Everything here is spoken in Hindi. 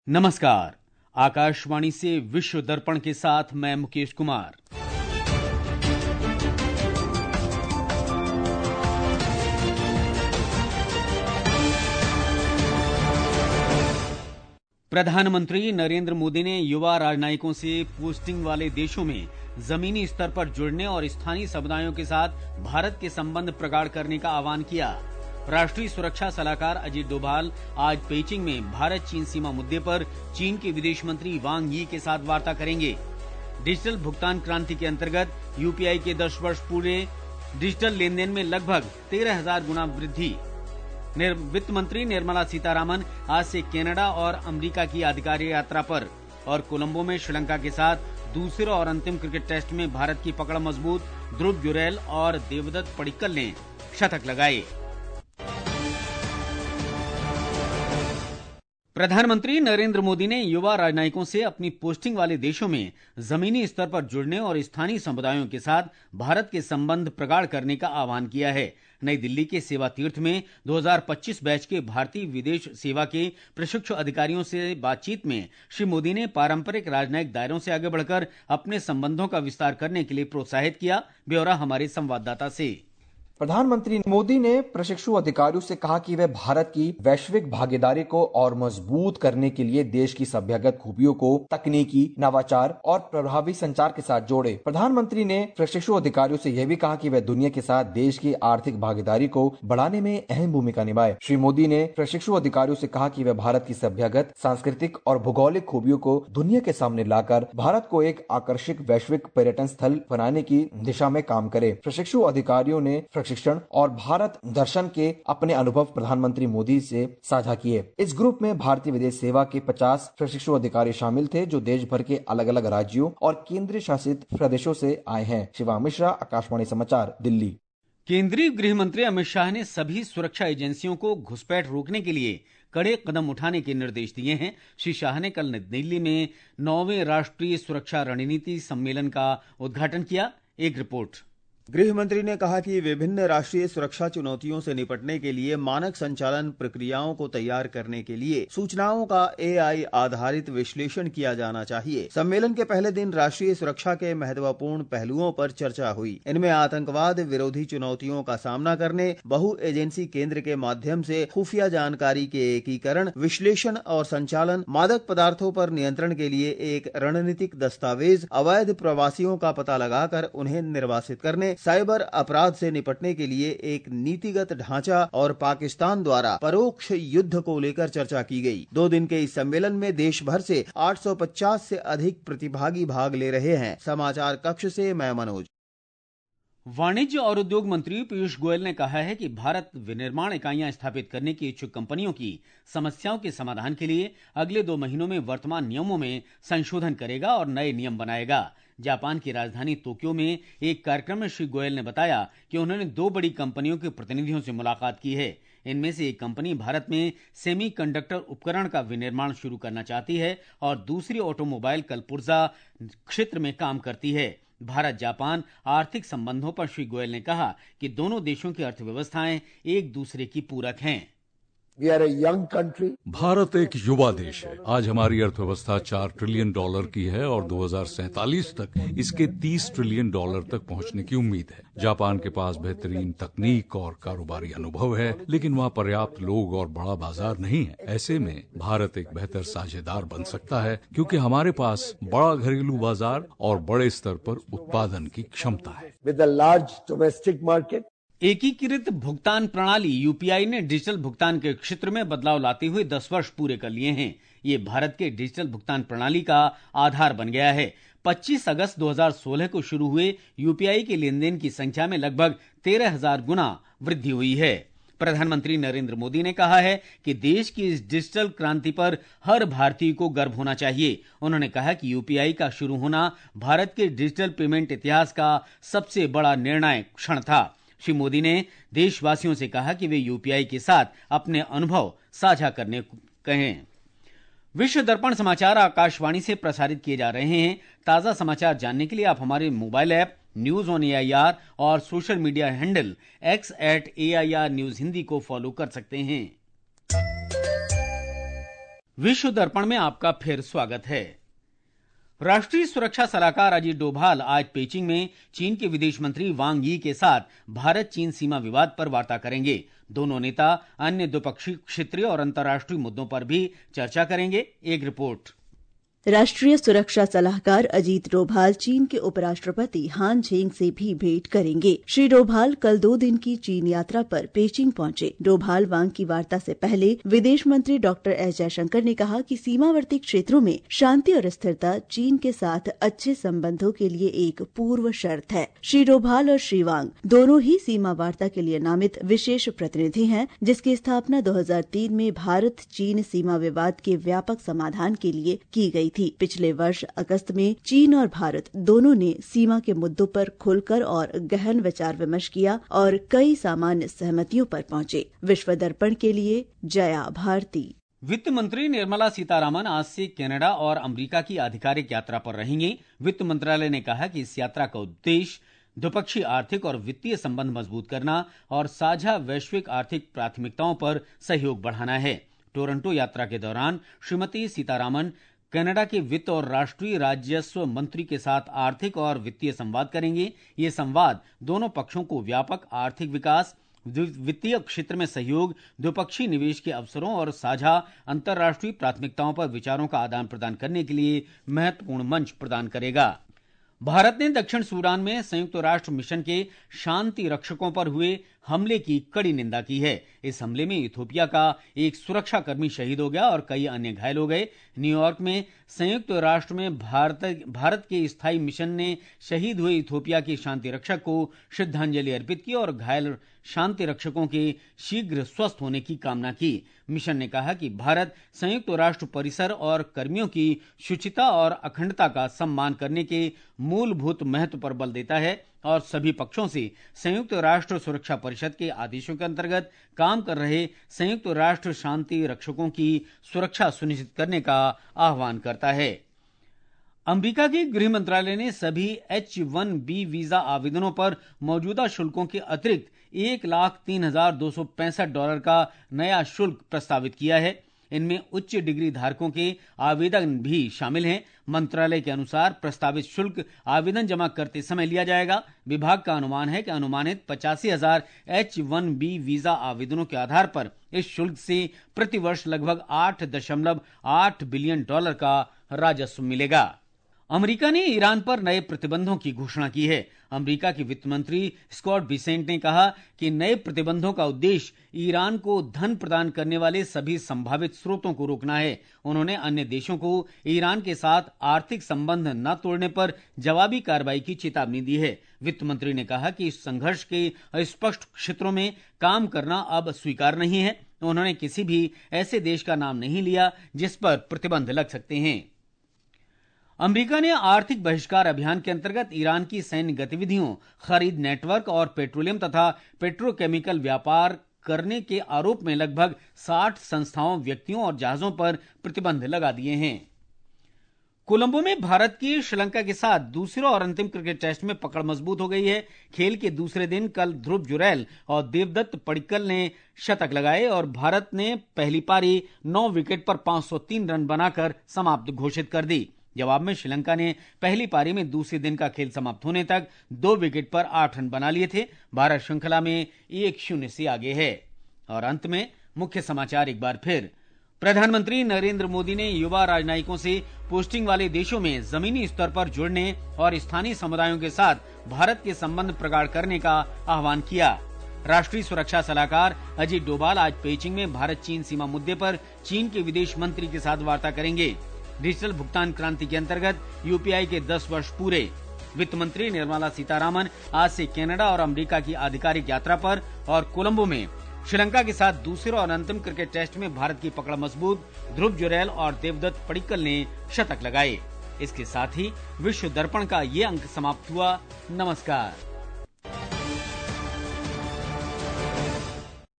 नमस्कार। आकाशवाणी से विश्व दर्पण के साथ मैं मुकेश कुमार। प्रधानमंत्री नरेंद्र मोदी ने युवा राजनयिकों से पोस्टिंग वाले देशों में जमीनी स्तर पर जुड़ने और स्थानीय समुदायों के साथ भारत के संबंध प्रगाढ़ करने का आह्वान किया। राष्ट्रीय सुरक्षा सलाहकार अजीत डोभाल आज पेइचिंग में भारत चीन सीमा मुद्दे पर चीन के विदेश मंत्री वांग यी के साथ वार्ता करेंगे। डिजिटल भुगतान क्रांति के अंतर्गत यूपीआई के 10 वर्ष पूरे, डिजिटल लेन देन में लगभग 13,000 गुना वृद्धि। वित्त मंत्री निर्मला सीतारामन आज से कनाडा और अमेरिका की आधिकारिक यात्रा पर और कोलंबो में श्रीलंका के साथ दूसरे और अंतिम क्रिकेट टेस्ट में भारत की पकड़ मजबूत। ध्रुव जुरैल और देवदत्त पडिक्कल ने शतक लगाए। प्रधानमंत्री नरेंद्र मोदी ने युवा राजनयिकों से अपनी पोस्टिंग वाले देशों में जमीनी स्तर पर जुड़ने और स्थानीय समुदायों के साथ भारत के संबंध प्रगाढ़ करने का आह्वान किया है। नई दिल्ली के सेवा तीर्थ में 2025 बैच के भारतीय विदेश सेवा के प्रशिक्षु अधिकारियों से बातचीत में श्री मोदी ने पारंपरिक राजनयिक दायरों से आगे बढ़कर अपने संबंधों का विस्तार करने के लिए प्रोत्साहित किया। ब्यौरा हमारे संवाददाता से। प्रधानमंत्री मोदी ने प्रशिक्षु अधिकारियों से कहा कि वे भारत की वैश्विक भागीदारी को और मजबूत करने के लिए देश की सभ्यगत खूबियों को तकनीकी, नवाचार और प्रभावी संचार के साथ जोड़े। प्रधानमंत्री ने प्रशिक्षु अधिकारियों से यह भी कहा कि वे दुनिया के साथ देश की आर्थिक भागीदारी को बढ़ाने में अहम भूमिका निभाए। श्री मोदी ने प्रशिक्षु अधिकारियों से कहा कि वे भारत की सभ्यगत, सांस्कृतिक और भौगोलिक खूबियों को दुनिया के सामने लाकर भारत को एक आकर्षक वैश्विक पर्यटन स्थल बनाने की दिशा में काम करे। प्रशिक्षु अधिकारियों ने शिक्षण और भारत दर्शन के अपने अनुभव प्रधानमंत्री मोदी से साझा किए। इस ग्रुप में भारतीय विदेश सेवा के 50 प्रशिक्षु अधिकारी शामिल थे जो देश भर के अलग अलग राज्यों और केंद्रीय शासित प्रदेशों से आए हैं। शिवा मिश्रा, आकाशवाणी समाचार, दिल्ली। केंद्रीय गृह मंत्री अमित शाह ने सभी सुरक्षा एजेंसियों को घुसपैठ रोकने के लिए कड़े कदम उठाने के निर्देश दिए हैं। श्री शाह ने कल नई दिल्ली में 9वें राष्ट्रीय सुरक्षा रणनीति सम्मेलन का उद्घाटन किया। एक रिपोर्ट। गृह मंत्री ने कहा कि विभिन्न राष्ट्रीय सुरक्षा चुनौतियों से निपटने के लिए मानक संचालन प्रक्रियाओं को तैयार करने के लिए सूचनाओं का एआई आधारित विश्लेषण किया जाना चाहिए। सम्मेलन के पहले दिन राष्ट्रीय सुरक्षा के महत्वपूर्ण पहलुओं पर चर्चा हुई। इनमें आतंकवाद विरोधी चुनौतियों का सामना करने, बहु एजेंसी केंद्र के माध्यम से खुफिया जानकारी के एकीकरण, विश्लेषण और संचालन, मादक पदार्थों पर नियंत्रण के लिए एक रणनीतिक दस्तावेज, अवैध प्रवासियों का पता लगाकर उन्हें निर्वासित करने, साइबर अपराध से निपटने के लिए एक नीतिगत ढांचा और पाकिस्तान द्वारा परोक्ष युद्ध को लेकर चर्चा की गई। 2 दिन के इस सम्मेलन में देश भर से 850 से अधिक प्रतिभागी भाग ले रहे हैं। समाचार कक्ष से मैं मनोज। वाणिज्य और उद्योग मंत्री पीयूष गोयल ने कहा है कि भारत विनिर्माण इकाइयां स्थापित करने की इच्छुक कंपनियों की समस्याओं के समाधान के लिए अगले 2 महीनों में वर्तमान नियमों में संशोधन करेगा और नए नियम बनाएगा। जापान की राजधानी तोक्यो में एक कार्यक्रम में श्री गोयल ने बताया कि उन्होंने 2 बड़ी कंपनियों के प्रतिनिधियों से मुलाकात की है। इनमें से एक कंपनी भारत में सेमीकंडक्टर उपकरण का विनिर्माण शुरू करना चाहती है और दूसरी ऑटोमोबाइल कलपुर्जा क्षेत्र में काम करती है। भारत जापान आर्थिक संबंधों पर श्री गोयल ने कहा कि दोनों देशों की अर्थव्यवस्थाएं एक दूसरे की पूरक हैं। भारत एक युवा देश है। आज हमारी अर्थव्यवस्था $4 ट्रिलियन की है और 2047 तक इसके $30 ट्रिलियन तक पहुंचने की उम्मीद है। जापान के पास बेहतरीन तकनीक और कारोबारी अनुभव है, लेकिन वहां पर्याप्त लोग और बड़ा बाजार नहीं है। ऐसे में भारत एक बेहतर साझेदार बन सकता है क्योंकि हमारे पास बड़ा घरेलू बाजार और बड़े स्तर पर उत्पादन की क्षमता है। With a large domestic market, एकीकृत भुगतान प्रणाली यूपीआई ने डिजिटल भुगतान के क्षेत्र में बदलाव लाते हुए 10 वर्ष पूरे कर लिए हैं। ये भारत के डिजिटल भुगतान प्रणाली का आधार बन गया है। 25 अगस्त 2016 को शुरू हुए यूपीआई के लेन देन की संख्या में लगभग 13,000 गुना वृद्धि हुई है। प्रधानमंत्री नरेंद्र मोदी ने कहा है कि देश की इस डिजिटल क्रांति पर हर भारतीय को गर्व होना चाहिए। उन्होंने कहा कि यूपीआई का शुरू होना भारत के डिजिटल पेमेंट इतिहास का सबसे बड़ा निर्णायक क्षण था। श्री मोदी ने देशवासियों से कहा कि वे यूपीआई के साथ अपने अनुभव साझा करने को कहें। विश्व दर्पण समाचार आकाशवाणी से प्रसारित किए जा रहे हैं। ताजा समाचार जानने के लिए आप हमारे mobile app news on AIR और social media handle x@AIR News Hindi को फॉलो कर सकते हैं। विश्व दर्पण में आपका फिर स्वागत है। राष्ट्रीय सुरक्षा सलाहकार अजीत डोभाल आज पेचिंग में चीन के विदेश मंत्री वांग यी के साथ भारत चीन सीमा विवाद पर वार्ता करेंगे। दोनों नेता अन्य द्विपक्षीय, क्षेत्रीय और अंतर्राष्ट्रीय मुद्दों पर भी चर्चा करेंगे। एक रिपोर्ट। राष्ट्रीय सुरक्षा सलाहकार अजीत डोभाल चीन के उपराष्ट्रपति हान झेंग से भी भेंट करेंगे। श्री डोभाल कल 2 दिन की चीन यात्रा पर पेचिंग पहुंचे। डोभाल वांग की वार्ता से पहले विदेश मंत्री डॉक्टर एस जयशंकर ने कहा कि सीमावर्ती क्षेत्रों में शांति और स्थिरता चीन के साथ अच्छे संबंधों के लिए एक पूर्व शर्त है। श्री डोभाल और श्री वांग दोनों ही सीमा वार्ता के लिए नामित विशेष प्रतिनिधि हैं, जिसकी स्थापना 2003 में भारत चीन सीमा विवाद के व्यापक समाधान के लिए की गई थी। पिछले वर्ष अगस्त में चीन और भारत दोनों ने सीमा के मुद्दों पर खुलकर और गहन विचार विमर्श किया और कई सामान्य सहमतियों पर पहुंचे। विश्व दर्पण के लिए जया भारती। वित्त मंत्री निर्मला सीतारामन आज से कनाडा और अमेरिका की आधिकारिक यात्रा पर रहेंगे। वित्त मंत्रालय ने कहा कि इस यात्रा का उद्देश्य द्विपक्षीय आर्थिक और वित्तीय संबंध मजबूत करना और साझा वैश्विक आर्थिक प्राथमिकताओं पर सहयोग बढ़ाना है। टोरंटो यात्रा के दौरान श्रीमती सीतारामन कनाडा के वित्त और राष्ट्रीय राजस्व मंत्री के साथ आर्थिक और वित्तीय संवाद करेंगे। ये संवाद दोनों पक्षों को व्यापक आर्थिक विकास, वित्तीय क्षेत्र में सहयोग, द्विपक्षीय निवेश के अवसरों और साझा अंतर्राष्ट्रीय प्राथमिकताओं पर विचारों का आदान प्रदान करने के लिए महत्वपूर्ण मंच प्रदान करेगा। भारत ने दक्षिण सूडान में संयुक्त राष्ट्र मिशन के शांति रक्षकों पर हुए हमले की कड़ी निंदा की है। इस हमले में इथियोपिया का एक सुरक्षाकर्मी शहीद हो गया और कई अन्य घायल हो गए। न्यूयॉर्क में संयुक्त राष्ट्र में भारत के स्थायी मिशन ने शहीद हुए इथियोपिया के शांति रक्षक को श्रद्धांजलि अर्पित की और घायल शांति रक्षकों के शीघ्र स्वस्थ होने की कामना की। मिशन ने कहा कि भारत संयुक्त राष्ट्र परिसर और कर्मियों की शुचिता और अखंडता का सम्मान करने के मूलभूत महत्व पर बल देता है और सभी पक्षों से संयुक्त राष्ट्र सुरक्षा परिषद के आदेशों के अंतर्गत काम कर रहे संयुक्त राष्ट्र शांति रक्षकों की सुरक्षा सुनिश्चित करने का आह्वान करता है। अमेरिका के गृह मंत्रालय ने सभी H-1B वीजा आवेदनों पर मौजूदा शुल्कों के अतिरिक्त $1,03,265 का नया शुल्क प्रस्तावित किया है। इनमें उच्च डिग्री धारकों के आवेदन भी शामिल हैं। मंत्रालय के अनुसार प्रस्तावित शुल्क आवेदन जमा करते समय लिया जाएगा। विभाग का अनुमान है कि अनुमानित 85,000 H-1B वीजा आवेदनों के आधार पर इस शुल्क से प्रतिवर्ष लगभग $8.8 बिलियन का राजस्व मिलेगा। अमेरिका ने ईरान पर नए प्रतिबंधों की घोषणा की है। अमेरिका के वित्त मंत्री स्कॉट बिसेंट ने कहा कि नए प्रतिबंधों का उद्देश्य ईरान को धन प्रदान करने वाले सभी संभावित स्रोतों को रोकना है। उन्होंने अन्य देशों को ईरान के साथ आर्थिक संबंध न तोड़ने पर जवाबी कार्रवाई की चेतावनी दी है। वित्त मंत्री ने कहा कि इस संघर्ष के अस्पष्ट क्षेत्रों में काम करना अब स्वीकार नहीं है। उन्होंने किसी भी ऐसे देश का नाम नहीं लिया जिस पर प्रतिबंध लग सकते हैं। अमेरिका ने आर्थिक बहिष्कार अभियान के अंतर्गत ईरान की सैन्य गतिविधियों, खरीद नेटवर्क और पेट्रोलियम तथा पेट्रोकेमिकल व्यापार करने के आरोप में लगभग 60 संस्थाओं, व्यक्तियों और जहाजों पर प्रतिबंध लगा दिए हैं। कोलंबो में भारत की श्रीलंका के साथ दूसरे और अंतिम क्रिकेट टेस्ट में पकड़ मजबूत हो गई है। खेल के दूसरे दिन कल ध्रुव जुरैल और देवदत्त पडिक्कल ने शतक लगाए और भारत ने पहली पारी 9 विकेट पर 503 रन बनाकर समाप्त घोषित कर दी। जवाब में श्रीलंका ने पहली पारी में दूसरे दिन का खेल समाप्त होने तक 2 विकेट पर 8 रन बना लिए थे। भारत श्रृंखला में 1-0 से आगे है। और अंत में मुख्य समाचार एक बार फिर। प्रधानमंत्री नरेंद्र मोदी ने युवा राजनयिकों से पोस्टिंग वाले देशों में जमीनी स्तर पर जुड़ने और स्थानीय समुदायों के साथ भारत के संबंध प्रगाढ़ करने का आह्वान किया। राष्ट्रीय सुरक्षा सलाहकार अजीत डोभाल आज पेचिंग में भारत चीन सीमा मुद्दे पर चीन के विदेश मंत्री के साथ वार्ता करेंगे। डिजिटल भुगतान क्रांति के अंतर्गत यूपीआई के 10 वर्ष पूरे। वित्त मंत्री निर्मला सीतारामन आज से कनाडा और अमेरिका की आधिकारिक यात्रा पर और कोलंबो में श्रीलंका के साथ दूसरे और अंतिम क्रिकेट टेस्ट में भारत की पकड़ मजबूत। ध्रुव जुरैल और देवदत्त पडिक्कल ने शतक लगाए। इसके साथ ही विश्व दर्पण का ये अंक समाप्त हुआ। नमस्कार।